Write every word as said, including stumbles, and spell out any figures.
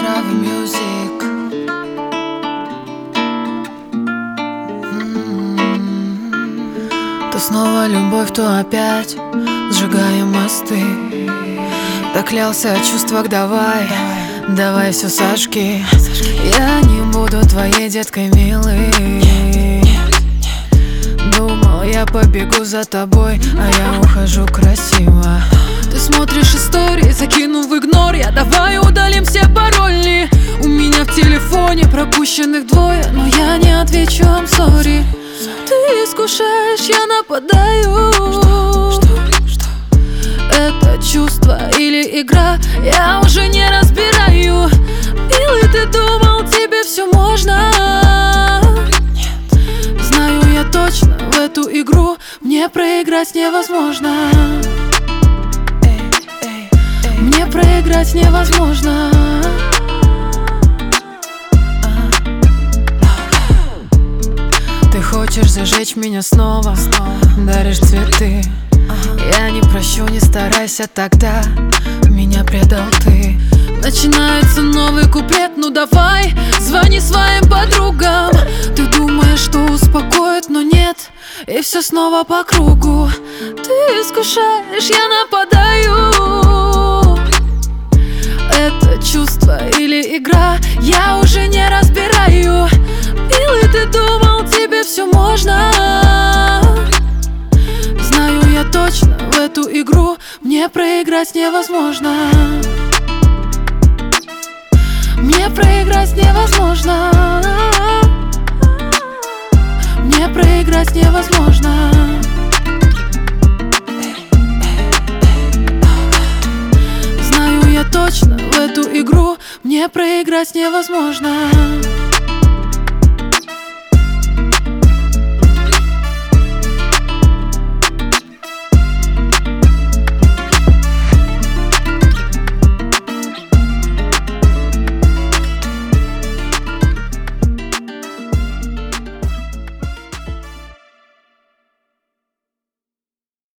Ravi Music. То снова любовь, то опять сжигаем мосты. Так клялся о чувствах, давай, давай все сожги. Я не буду твоей деткой милой. Думал, я побегу за тобой, а я ухожу красиво. Ты смотришь истории, закинув в игнор. Я давай удалим все пароли. У меня в телефоне пропущенных двое, но я не отвечу, I'm sorry. Ты искушаешь, я нападаю. Что? Что? Что? Это чувство или игра, я уже не разбираю. Милый, ты думал, тебе все можно? Нет. Знаю я точно, в эту игру мне проиграть невозможно. Эй, эй, эй. Мне проиграть невозможно. Ты хочешь зажечь меня снова, снова. Даришь цветы. Я не прощу, не старайся, тогда меня предал ты. Начинается новый куплет, ну давай, звони своим подругам. Ты думаешь, что успокоит, но нет, и все снова по кругу. Ты искушаешь, я нападаю. Это чувство или игра, я уже не разбираю. Милый, ты думал, тебе все можно? Знаю я точно, в эту игру мне проиграть невозможно. Мне проиграть невозможно. Мне проиграть невозможно. Знаю я точно, в эту игру мне проиграть невозможно.